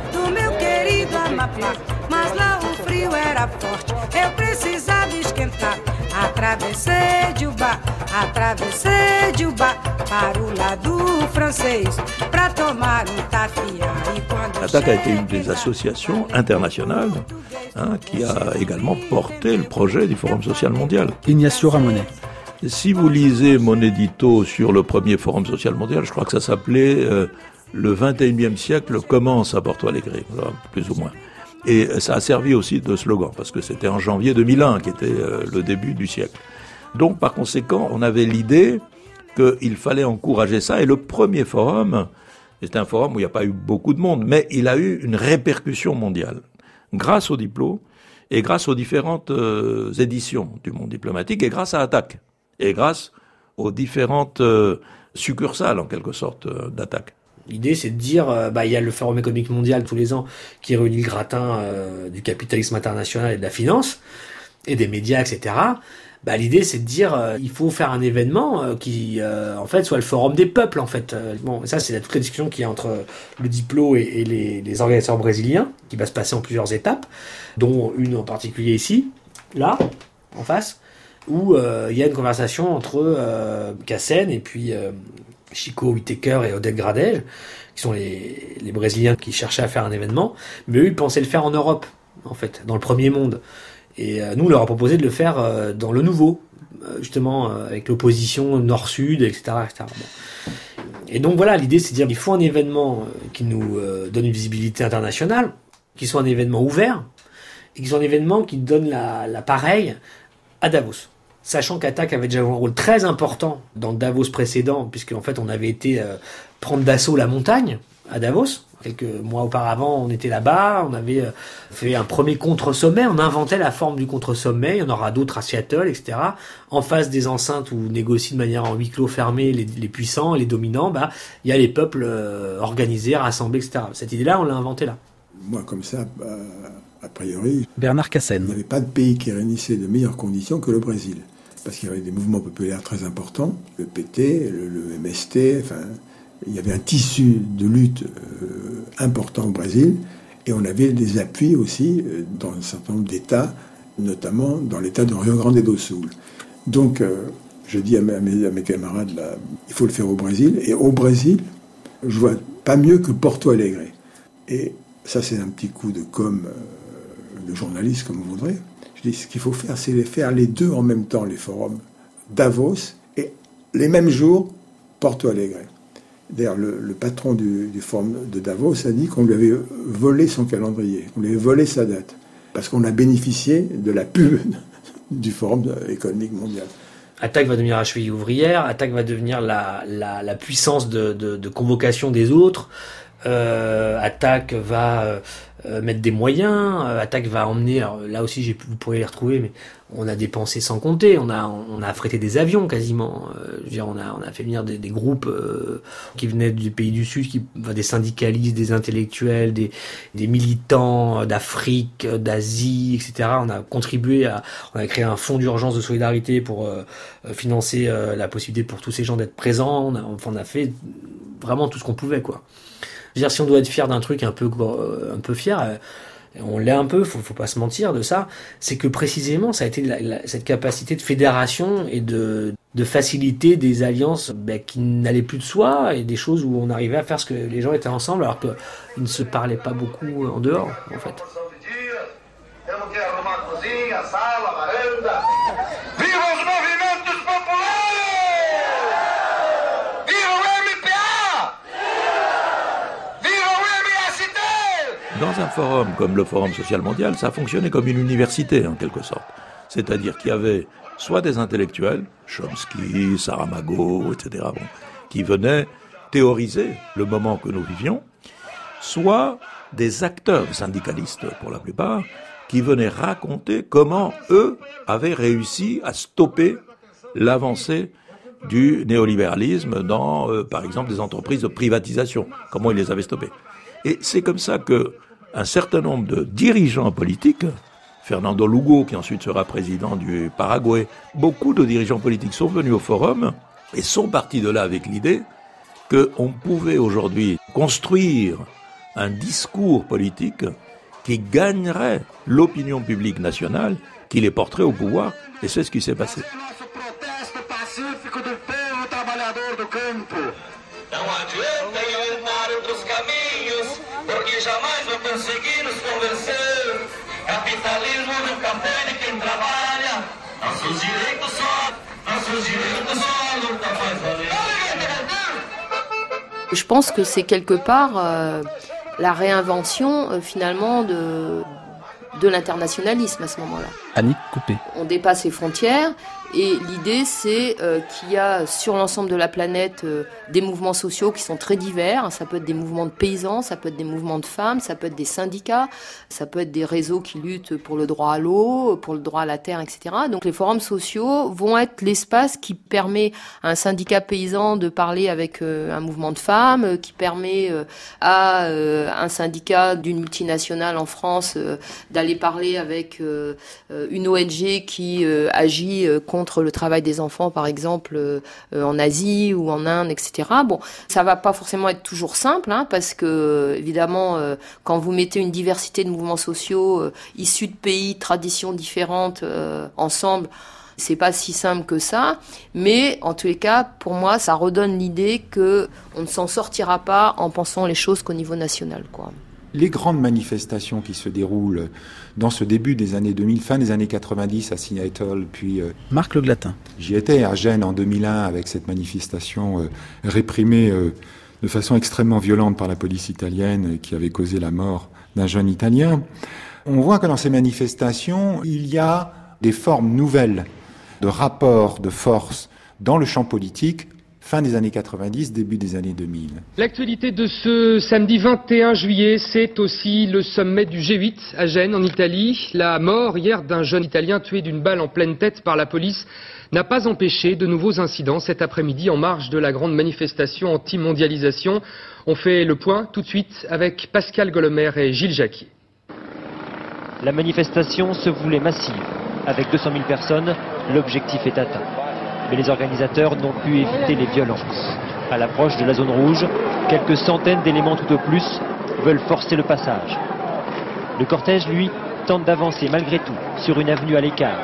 Mas lá o frio era forte, eu precisava esquentar. Atravessei de Ubá, Atravessei de bar para o lado francês para tomar tafia e quando ATTAC a été une des associations internationales qui a également porté le projet du Forum social mondial. Ignacio Ramonet. Si vous lisez mon édito sur le premier Forum social mondial, je crois que ça s'appelait le 21e siècle commence à Porto Alegre, plus ou moins. Et ça a servi aussi de slogan, parce que c'était en janvier 2001 qui était le début du siècle. Donc, par conséquent, on avait l'idée qu'il fallait encourager ça. Et le premier forum, c'était un forum où il n'y a pas eu beaucoup de monde, mais il a eu une répercussion mondiale. Grâce au diplôme et grâce aux différentes éditions du monde diplomatique et grâce à ATTAC. Et grâce aux différentes succursales, en quelque sorte, d'ATTAC. L'idée, c'est de dire, il y a le Forum économique mondial tous les ans qui réunit le gratin du capitalisme international et de la finance, et des médias, etc. L'idée, c'est de dire, il faut faire un événement qui, en fait, soit le forum des peuples, en fait. Ça, c'est toute la discussion qu'il y a entre le Diplo et les organisateurs brésiliens, qui va se passer en plusieurs étapes, dont une en particulier ici, là, en face, où il y a une conversation entre Cassen et puis Chico Whittaker et Oded Gradej, qui sont les Brésiliens qui cherchaient à faire un événement, mais eux, ils pensaient le faire en Europe, en fait, dans le premier monde. Et nous, on leur a proposé de le faire dans le nouveau, justement, avec l'opposition nord-sud, etc. etc. Bon. Et donc voilà, l'idée, c'est de dire qu'il faut un événement qui nous donne une visibilité internationale, qui soit un événement ouvert, et qui soit un événement qui donne l'appareil à Davos. Sachant qu'ATTAC avait déjà joué un rôle très important dans le Davos précédent, puisque en fait on avait été prendre d'assaut la montagne à Davos. Quelques mois auparavant, on était là-bas, on avait fait un premier contre-sommet, on inventait la forme du contre-sommet, il y en aura d'autres à Seattle, etc. En face des enceintes où négocient de manière en huis clos fermé les puissants et les dominants, il y a les peuples organisés, rassemblés, etc. Cette idée-là, on l'a inventée là. Moi, comme ça, a priori, Bernard Cassen. Il n'y avait pas de pays qui réunissait de meilleures conditions que le Brésil. Parce qu'il y avait des mouvements populaires très importants, le PT, le MST, il y avait un tissu de lutte important au Brésil, et on avait des appuis aussi dans un certain nombre d'États, notamment dans l'État de Rio Grande do Sul. Donc, je dis à mes camarades, là, il faut le faire au Brésil, et au Brésil, je vois pas mieux que Porto Alegre. Et ça, c'est un petit coup de com' de journaliste, comme vous voudrez. Je dis, ce qu'il faut faire, c'est faire les deux en même temps, les forums Davos, et les mêmes jours, Porto Alegre. D'ailleurs, le patron du forum de Davos a dit qu'on lui avait volé son calendrier, qu'on lui avait volé sa date, parce qu'on a bénéficié de la pub du Forum économique mondial. ATTAC va devenir la cheville ouvrière, ATTAC va devenir la puissance de convocation des autres, ATTAC va mettre des moyens, ATTAC va emmener, alors là aussi vous pourrez les retrouver, mais on a dépensé sans compter, on a affrété des avions quasiment, on a fait venir des groupes qui venaient du pays du Sud, des syndicalistes, des intellectuels, des militants d'Afrique, d'Asie, etc. On a contribué on a créé un fonds d'urgence de solidarité pour financer la possibilité pour tous ces gens d'être présents, on a fait vraiment tout ce qu'on pouvait, quoi. Je veux dire, si on doit être fier d'un truc un peu fier, on l'est un peu, faut pas se mentir de ça, c'est que précisément ça a été cette capacité de fédération et de faciliter des alliances qui n'allaient plus de soi, et des choses où on arrivait à faire ce que les gens étaient ensemble alors qu'ils ne se parlaient pas beaucoup en dehors, en fait. Dans un forum comme le Forum social mondial, ça fonctionnait comme une université, en quelque sorte. C'est-à-dire qu'il y avait soit des intellectuels, Chomsky, Saramago, etc., qui venaient théoriser le moment que nous vivions, soit des acteurs syndicalistes, pour la plupart, qui venaient raconter comment eux avaient réussi à stopper l'avancée du néolibéralisme dans, par exemple, des entreprises de privatisation, comment ils les avaient stoppées. Et c'est comme ça que un certain nombre de dirigeants politiques, Fernando Lugo, qui ensuite sera président du Paraguay, beaucoup de dirigeants politiques sont venus au forum et sont partis de là avec l'idée qu'on pouvait aujourd'hui construire un discours politique qui gagnerait l'opinion publique nationale, qui les porterait au pouvoir, et c'est ce qui s'est passé. conseguimos convencer. Capitalismo nunca foi de quem trabalha. Nossos direitos só luta faz valer. Je pense que c'est quelque part la réinvention finalement de l'internationalisme à ce moment-là. Annick Coupé. On dépasse les frontières et l'idée c'est qu'il y a sur l'ensemble de la planète des mouvements sociaux qui sont très divers. Ça peut être des mouvements de paysans, ça peut être des mouvements de femmes, ça peut être des syndicats, ça peut être des réseaux qui luttent pour le droit à l'eau, pour le droit à la terre, etc. Donc les forums sociaux vont être l'espace qui permet à un syndicat paysan de parler avec un mouvement de femmes, qui permet à un syndicat d'une multinationale en France d'aller parler avec une ONG qui agit contre le travail des enfants, par exemple, en Asie ou en Inde, etc. Bon, ça va pas forcément être toujours simple, hein, parce que, évidemment, quand vous mettez une diversité de mouvements sociaux issus de pays, traditions différentes ensemble, c'est pas si simple que ça, mais en tous les cas, pour moi, ça redonne l'idée que on ne s'en sortira pas en pensant les choses qu'au niveau national, quoi. Les grandes manifestations qui se déroulent dans ce début des années 2000, fin des années 90 à Seattle, puis... Marc Le Glatin. J'y étais à Gênes en 2001 avec cette manifestation réprimée de façon extrêmement violente par la police italienne qui avait causé la mort d'un jeune Italien. On voit que dans ces manifestations, il y a des formes nouvelles de rapports de force dans le champ politique, fin des années 90, début des années 2000. L'actualité de ce samedi 21 juillet, c'est aussi le sommet du G8 à Gênes, en Italie. La mort hier d'un jeune Italien tué d'une balle en pleine tête par la police n'a pas empêché de nouveaux incidents cet après-midi en marge de la grande manifestation anti-mondialisation. On fait le point tout de suite avec Pascal Golomer et Gilles Jacquier. La manifestation se voulait massive. Avec 200 000 personnes, l'objectif est atteint. Mais les organisateurs n'ont pu éviter les violences. À l'approche de la zone rouge, quelques centaines d'éléments tout au plus veulent forcer le passage. Le cortège, lui, tente d'avancer malgré tout sur une avenue à l'écart.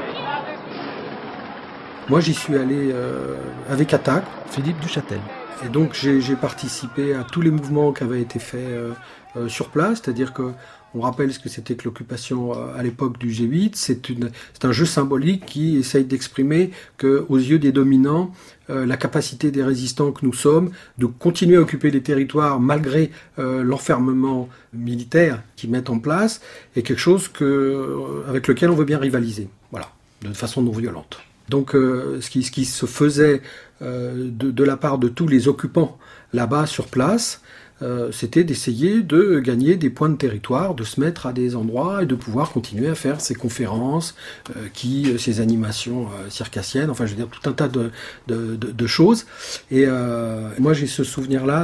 Moi, j'y suis allé avec Attac. Philippe Duchâtel. Et donc, j'ai participé à tous les mouvements qui avaient été faits sur place, c'est-à-dire que on rappelle ce que c'était que l'occupation à l'époque du G8. C'est un jeu symbolique qui essaye d'exprimer que, aux yeux des dominants, la capacité des résistants que nous sommes de continuer à occuper les territoires malgré l'enfermement militaire qu'ils mettent en place est quelque chose avec lequel on veut bien rivaliser. Voilà, de façon non violente. Donc, ce qui se faisait de la part de tous les occupants là-bas sur place, c'était d'essayer de gagner des points de territoire, de se mettre à des endroits et de pouvoir continuer à faire ces conférences, ces animations circassiennes, enfin je veux dire tout un tas de choses. Et moi j'ai ce souvenir-là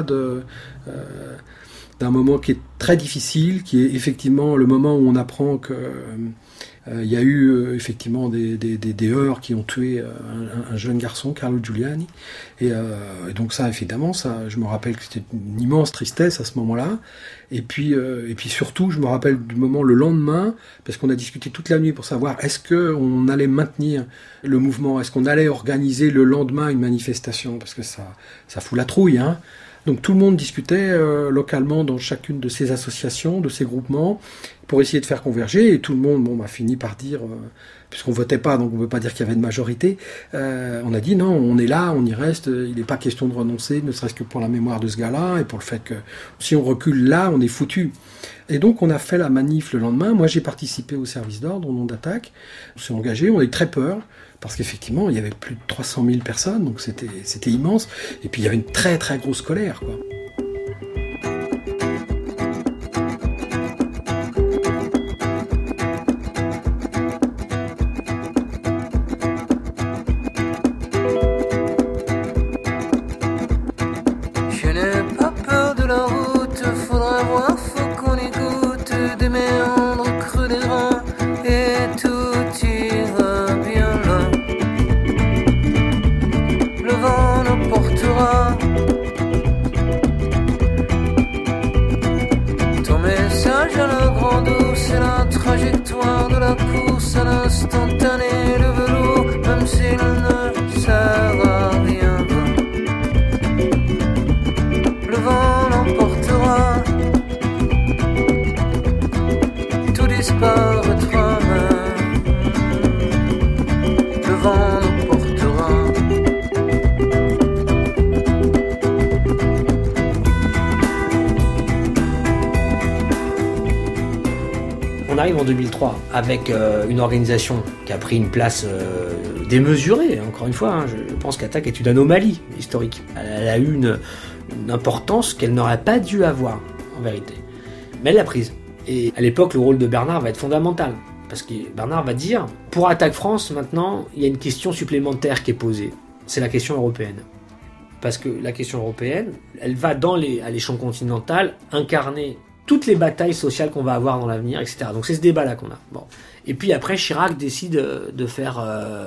d'un moment qui est très difficile, qui est effectivement le moment où on apprend que il y a eu effectivement des heurts qui ont tué un jeune garçon, Carlo Giuliani. Et donc ça, évidemment, je me rappelle que c'était une immense tristesse à ce moment-là. Et puis surtout, je me rappelle du moment le lendemain, parce qu'on a discuté toute la nuit pour savoir est-ce qu'on allait maintenir le mouvement, est-ce qu'on allait organiser le lendemain une manifestation, parce que ça fout la trouille, hein. Donc tout le monde discutait localement dans chacune de ces associations, de ces groupements, pour essayer de faire converger, et tout le monde a fini par dire, puisqu'on votait pas, donc on ne peut pas dire qu'il y avait de majorité, on a dit non, on est là, on y reste, il n'est pas question de renoncer, ne serait-ce que pour la mémoire de ce gars-là, et pour le fait que si on recule là, on est foutu. Et donc on a fait la manif le lendemain, moi j'ai participé au service d'ordre au nom d'Attac, on s'est engagé, on a eu très peur, parce qu'effectivement, il y avait plus de 300 000 personnes, donc c'était immense. Et puis il y avait une très très grosse colère, quoi. Je n'ai pas peur de la route, faudra voir, faut qu'on écoute des méandres creux des reins, et tout ira bien loin. Le vent nous portera. Ton message à la grande eau, c'est la trajectoire de la course à l'instantané, le velours, même s'il ne sert à rien. Le vent l'emportera. vent nous portera. On arrive en 2003 avec une organisation qui a pris une place démesurée. Encore une fois, je pense qu'Attac est une anomalie historique. Elle a eu une importance qu'elle n'aurait pas dû avoir, en vérité. Mais elle l'a prise. Et à l'époque, le rôle de Bernard va être fondamental. Parce que Bernard va dire, pour Attac France, maintenant, il y a une question supplémentaire qui est posée. C'est la question européenne. Parce que la question européenne, elle va à l'échelon continental incarner toutes les batailles sociales qu'on va avoir dans l'avenir, etc. Donc c'est ce débat-là qu'on a. Bon. Et puis après, Chirac décide de faire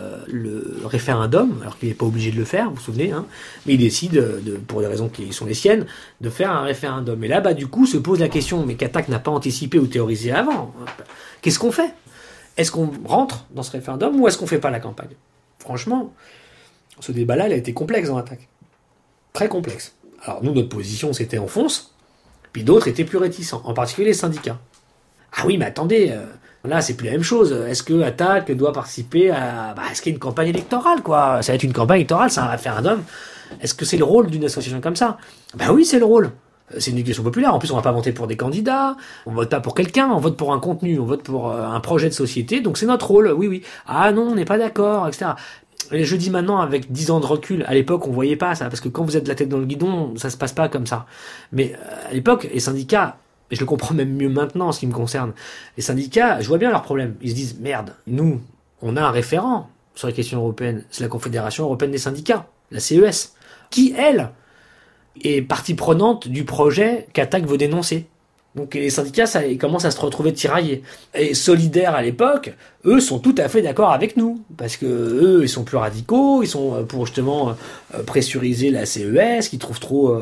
le référendum, alors qu'il n'est pas obligé de le faire, vous vous souvenez, hein, mais il décide, pour des raisons qui sont les siennes, de faire un référendum. Et là, du coup, se pose la question, mais qu'Attac n'a pas anticipé ou théorisé avant. Qu'est-ce qu'on fait ? Est-ce qu'on rentre dans ce référendum ou est-ce qu'on ne fait pas la campagne ? Franchement, ce débat-là, il a été complexe dans Attac. Très complexe. Alors nous, notre position, c'était on fonce. Puis d'autres étaient plus réticents, en particulier les syndicats. Ah oui, mais attendez, là c'est plus la même chose. Est-ce que Attac doit participer à... est-ce qu'il y a une campagne électorale, quoi ? Ça va être une campagne électorale, c'est un référendum. Est-ce que c'est le rôle d'une association comme ça ? Oui, c'est le rôle. C'est une éducation populaire. En plus, on va pas voter pour des candidats, on vote pas pour quelqu'un, on vote pour un contenu, on vote pour un projet de société, donc c'est notre rôle, oui. Ah non, on n'est pas d'accord, etc. Et je dis maintenant avec 10 ans de recul, à l'époque on voyait pas ça, parce que quand vous êtes la tête dans le guidon, ça se passe pas comme ça. Mais à l'époque, les syndicats, et je le comprends même mieux maintenant en ce qui me concerne, les syndicats, je vois bien leurs problèmes. Ils se disent, merde, nous, on a un référent sur les questions européennes, c'est la Confédération Européenne des Syndicats, la CES, qui, elle, est partie prenante du projet qu'Attac veut dénoncer. Donc les syndicats, ils commencent à se retrouver tiraillés. Et Solidaires à l'époque, eux sont tout à fait d'accord avec nous, parce que eux, ils sont plus radicaux, ils sont pour justement pressuriser la CES, qui trouve trop,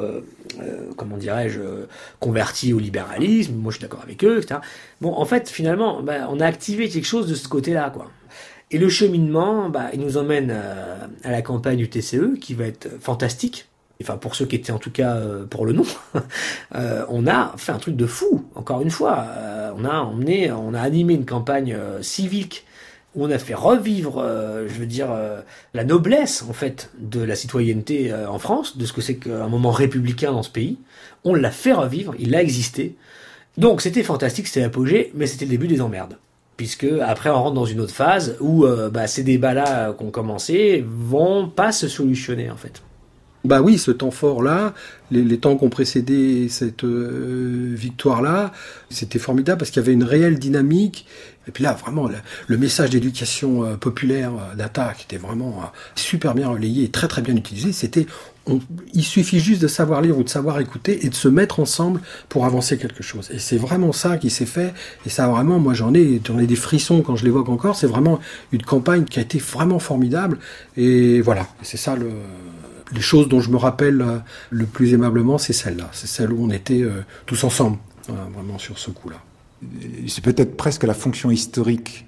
converti au libéralisme. Moi, je suis d'accord avec eux, etc. Bon, en fait, finalement, on a activé quelque chose de ce côté-là, quoi. Et le cheminement, il nous emmène à la campagne du TCE, qui va être fantastique. Enfin, pour ceux qui étaient en tout cas pour le nom, on a fait un truc de fou, encore une fois. On a animé une campagne civique où on a fait revivre, la noblesse, en fait, de la citoyenneté en France, de ce que c'est qu'un moment républicain dans ce pays. On l'a fait revivre, il a existé. Donc, c'était fantastique, c'était l'apogée, mais c'était le début des emmerdes. Puisque après, on rentre dans une autre phase où ces débats-là qu'on commençait vont pas se solutionner, en fait. Oui, ce temps fort-là, les temps qui ont précédé cette victoire-là, c'était formidable parce qu'il y avait une réelle dynamique. Et puis là, vraiment, le message d'éducation populaire d'Attac était vraiment super bien relayé et très très bien utilisé. Il suffit juste de savoir lire ou de savoir écouter et de se mettre ensemble pour avancer quelque chose. Et c'est vraiment ça qui s'est fait. Et ça, vraiment, moi, j'en ai des frissons quand je l'évoque encore. C'est vraiment une campagne qui a été vraiment formidable. Et voilà, c'est ça les choses dont je me rappelle le plus aimablement, c'est celle-là. C'est celle où on était tous ensemble, vraiment sur ce coup-là. C'est peut-être presque la fonction historique,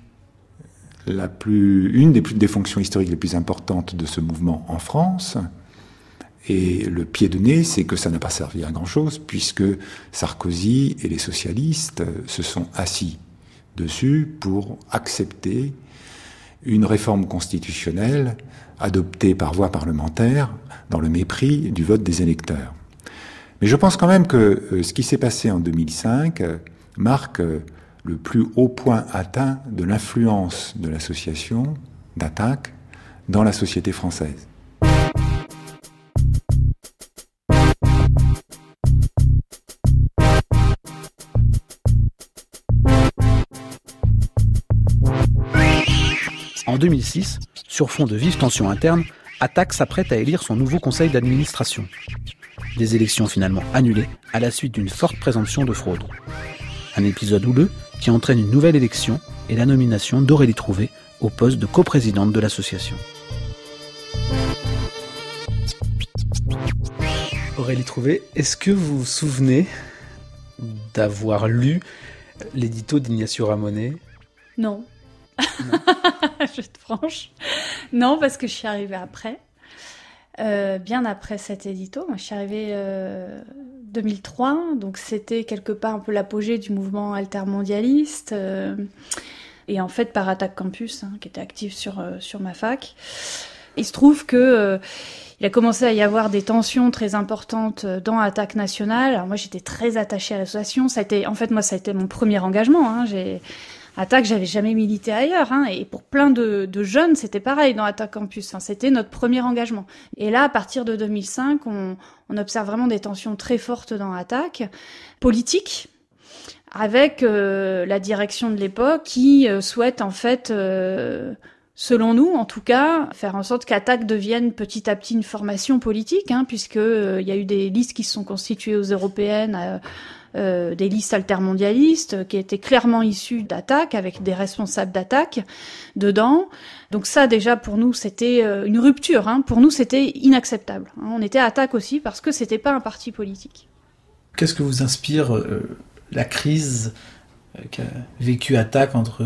une des fonctions historiques les plus importantes de ce mouvement en France. Et le pied de nez, c'est que ça n'a pas servi à grand-chose, puisque Sarkozy et les socialistes se sont assis dessus pour accepter une réforme constitutionnelle adoptée par voie parlementaire dans le mépris du vote des électeurs. Mais je pense quand même que ce qui s'est passé en 2005 marque le plus haut point atteint de l'influence de l'association d'Attac dans la société française. En 2006, sur fond de vives tensions internes, Attac s'apprête à élire son nouveau conseil d'administration. Des élections finalement annulées à la suite d'une forte présomption de fraude. Un épisode houleux qui entraîne une nouvelle élection et la nomination d'Aurélie Trouvé au poste de coprésidente de l'association. Aurélie Trouvé, est-ce que vous vous souvenez d'avoir lu l'édito d'Ignacio Ramonet ? Non. Je vais être franche. Non, parce que je suis arrivée après. Bien après cet édito. Moi, je suis arrivée 2003, donc c'était quelque part un peu l'apogée du mouvement altermondialiste. et en fait par Attac Campus, qui était active sur ma fac. Il se trouve que il a commencé à y avoir des tensions très importantes dans Attac National. Alors moi, j'étais très attachée à l'association. Ça a été mon premier engagement. Attac, j'avais jamais milité ailleurs. Et pour plein de jeunes, c'était pareil dans Attac Campus. C'était notre premier engagement. Et là, à partir de 2005, on observe vraiment des tensions très fortes dans Attac, politiques, avec la direction de l'époque qui souhaite en fait... selon nous, en tout cas, faire en sorte qu'Attac devienne petit à petit une formation politique, puisque il y a eu des listes qui se sont constituées aux européennes, des listes altermondialistes qui étaient clairement issues d'Attac, avec des responsables d'Attac dedans. Donc ça, déjà, pour nous, c'était une rupture. Pour nous, c'était inacceptable. On était à Attac aussi parce que c'était pas un parti politique. Qu'est-ce que vous inspire la crise qu'a vécue Attac entre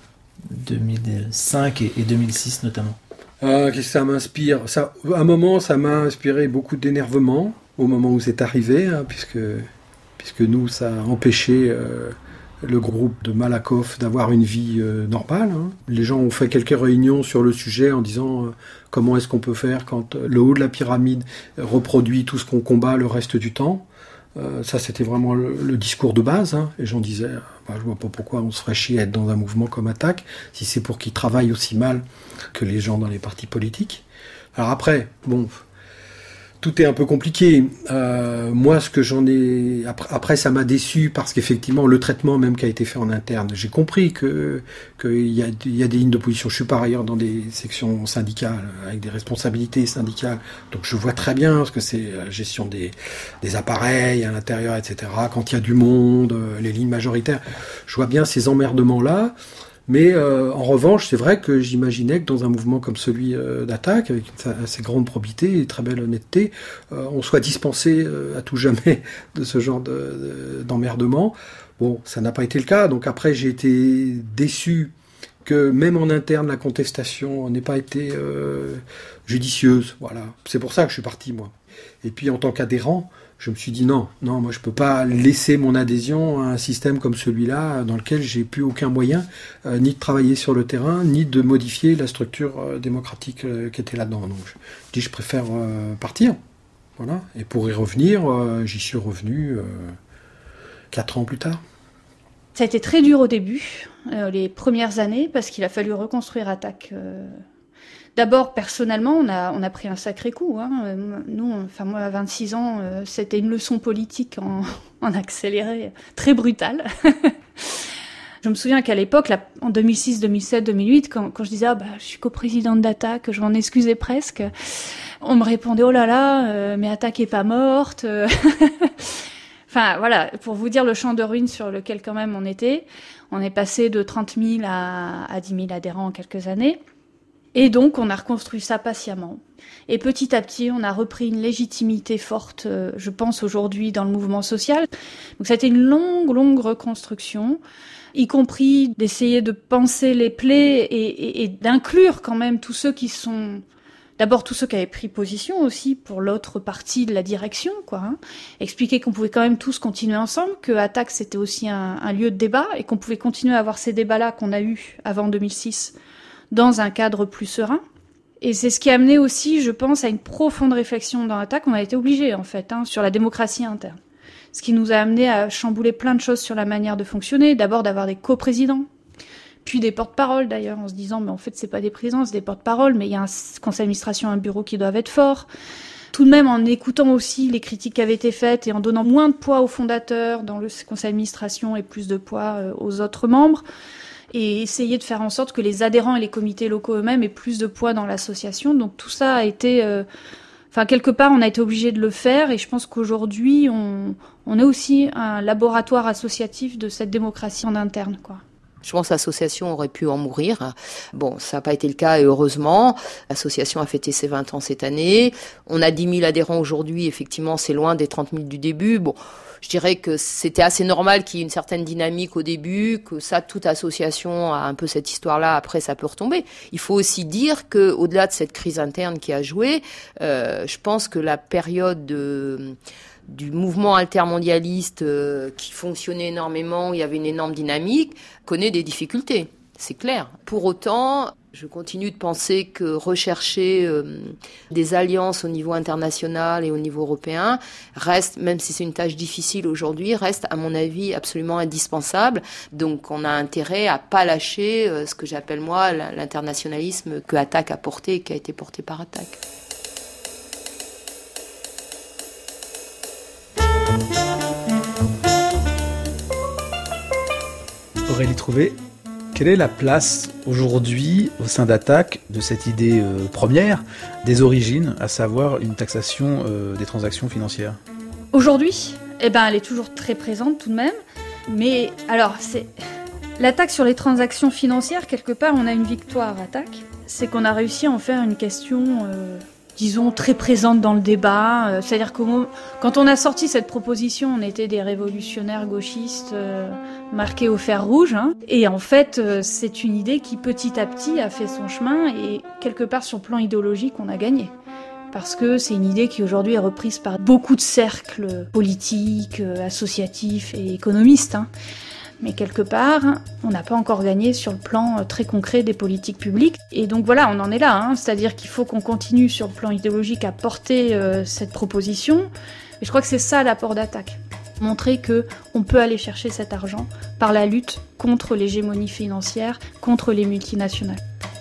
2005 et 2006 notamment? Qu'est-ce que ça m'inspire? À un moment, ça m'a inspiré beaucoup d'énervement au moment où c'est arrivé, puisque nous, ça a empêché le groupe de Malakoff d'avoir une vie normale. Les gens ont fait quelques réunions sur le sujet en disant comment est-ce qu'on peut faire quand le haut de la pyramide reproduit tout ce qu'on combat le reste du temps. Ça, c'était vraiment le discours de base. Les gens disaient, je vois pas pourquoi on se ferait chier à être dans un mouvement comme Attac, si c'est pour qu'ils travaillent aussi mal que les gens dans les partis politiques. Alors après, tout est un peu compliqué. Moi, ce que j'en ai... Après, ça m'a déçu parce qu'effectivement, le traitement même qui a été fait en interne, j'ai compris qu'il y a des lignes d'opposition. Je suis par ailleurs dans des sections syndicales, avec des responsabilités syndicales. Donc je vois très bien ce que c'est la gestion des appareils à l'intérieur, etc. Quand il y a du monde, les lignes majoritaires. Je vois bien ces emmerdements-là. Mais en revanche, c'est vrai que j'imaginais que dans un mouvement comme celui d'Attac, avec une assez grande probité et très belle honnêteté, on soit dispensé à tout jamais de ce genre d'emmerdement. Bon, ça n'a pas été le cas. Donc après, j'ai été déçu que même en interne, la contestation n'ait pas été judicieuse. Voilà. C'est pour ça que je suis parti, moi. Et puis en tant qu'adhérent, je me suis dit non, moi je peux pas laisser mon adhésion à un système comme celui-là, dans lequel j'ai plus aucun moyen, ni de travailler sur le terrain, ni de modifier la structure démocratique qui était là-dedans. Donc je dis je préfère partir. Voilà. Et pour y revenir, j'y suis revenu 4 ans plus tard. Ça a été très dur au début, les premières années, parce qu'il a fallu reconstruire Attac. D'abord, personnellement, on a pris un sacré coup. Moi, à 26 ans, c'était une leçon politique en accéléré, très brutale. Je me souviens qu'à l'époque, en 2006, 2007, 2008, quand je disais je suis coprésidente d'Attac, je m'en excusais presque, on me répondait oh là là, mais Attac est pas morte. Enfin voilà, pour vous dire le champ de ruines sur lequel quand même on était. On est passé de 30 000 à 10 000 adhérents en quelques années. Et donc, on a reconstruit ça patiemment. Et petit à petit, on a repris une légitimité forte, je pense, aujourd'hui, dans le mouvement social. Donc, ça a été une longue reconstruction, y compris d'essayer de penser les plaies et d'inclure quand même tous ceux qui sont... D'abord, tous ceux qui avaient pris position aussi pour l'autre partie de la direction, Expliquer qu'on pouvait quand même tous continuer ensemble, que Attac, c'était aussi un lieu de débat, et qu'on pouvait continuer à avoir ces débats-là qu'on a eus avant 2006, dans un cadre plus serein. Et c'est ce qui a amené aussi, je pense, à une profonde réflexion dans Attac. On a été obligés, en fait, sur la démocratie interne. Ce qui nous a amené à chambouler plein de choses sur la manière de fonctionner. D'abord, d'avoir des coprésidents, puis des porte-paroles, d'ailleurs, en se disant, mais en fait, c'est pas des présidents, c'est des porte-paroles, mais il y a un conseil d'administration, un bureau qui doivent être forts. Tout de même, en écoutant aussi les critiques qui avaient été faites et en donnant moins de poids aux fondateurs dans le conseil d'administration et plus de poids aux autres membres. Et essayer de faire en sorte que les adhérents et les comités locaux eux-mêmes aient plus de poids dans l'association. Donc tout ça a été... quelque part, on a été obligé de le faire, et je pense qu'aujourd'hui, on est aussi un laboratoire associatif de cette démocratie en interne, Je pense que l'association aurait pu en mourir. Bon, ça n'a pas été le cas, et heureusement. L'association a fêté ses 20 ans cette année. On a 10 000 adhérents aujourd'hui. Effectivement, c'est loin des 30 000 du début. Bon, je dirais que c'était assez normal qu'il y ait une certaine dynamique au début, que ça, toute association a un peu cette histoire-là. Après, ça peut retomber. Il faut aussi dire que, au-delà de cette crise interne qui a joué, je pense que la période du mouvement altermondialiste qui fonctionnait énormément, où il y avait une énorme dynamique, connaît des difficultés. c'est clair. Pour autant, je continue de penser que rechercher des alliances au niveau international et au niveau européen reste, même si c'est une tâche difficile aujourd'hui, reste à mon avis absolument indispensable. Donc on a intérêt à pas lâcher ce que j'appelle moi l'internationalisme que Attac a porté et qui a été porté par Attac. Aurélie Trouvé, quelle est la place aujourd'hui au sein d'Attac de cette idée première des origines, à savoir une taxation des transactions financières ? Aujourd'hui, elle est toujours très présente tout de même. Mais alors, la taxe sur les transactions financières, quelque part, on a une victoire Attac. C'est qu'on a réussi à en faire une question, disons, très présente dans le débat. C'est-à-dire que quand on a sorti cette proposition, on était des révolutionnaires gauchistes marqués au fer rouge. Et en fait, c'est une idée qui, petit à petit, a fait son chemin. Et quelque part, sur le plan idéologique, on a gagné. Parce que c'est une idée qui, aujourd'hui, est reprise par beaucoup de cercles politiques, associatifs et économistes. Mais quelque part, on n'a pas encore gagné sur le plan très concret des politiques publiques. Et donc voilà, on en est là. C'est-à-dire qu'il faut qu'on continue sur le plan idéologique à porter cette proposition. Et je crois que c'est ça l'apport d'Attac. Montrer qu'on peut aller chercher cet argent par la lutte contre l'hégémonie financière, contre les multinationales.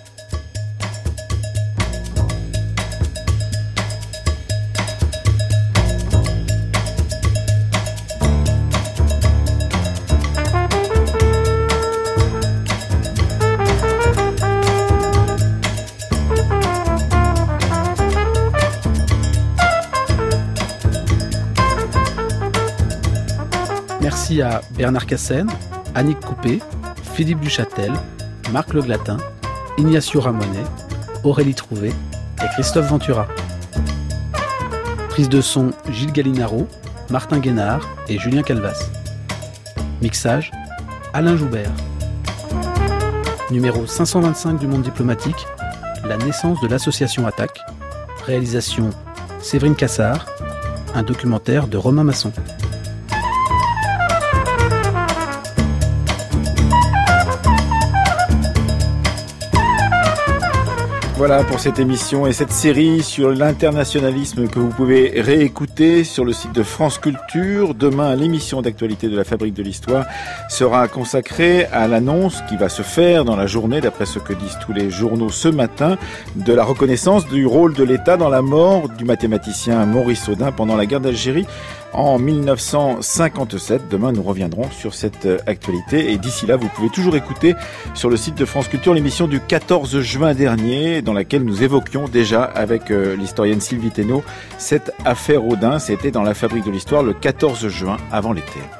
Merci à Bernard Cassen, Annick Coupé, Philippe Duchâtel, Marc Le Glatin, Ignacio Ramonet, Aurélie Trouvé et Christophe Ventura. Prise de son Gilles Gallinaro, Martin Guénard et Julien Calvas. Mixage Alain Joubert. Numéro 525 du Monde diplomatique, la naissance de l'association Attac. Réalisation Séverine Cassard, un documentaire de Romain Masson. Voilà pour cette émission et cette série sur l'internationalisme que vous pouvez réécouter sur le site de France Culture. Demain, l'émission d'actualité de la Fabrique de l'Histoire sera consacrée à l'annonce qui va se faire dans la journée, d'après ce que disent tous les journaux ce matin, de la reconnaissance du rôle de l'État dans la mort du mathématicien Maurice Audin pendant la guerre d'Algérie en 1957. Demain, nous reviendrons sur cette actualité et d'ici là, vous pouvez toujours écouter sur le site de France Culture l'émission du 14 juin dernier dans laquelle nous évoquions déjà avec l'historienne Sylvie Thénault cette affaire Audin. C'était dans la Fabrique de l'Histoire le 14 juin avant l'été.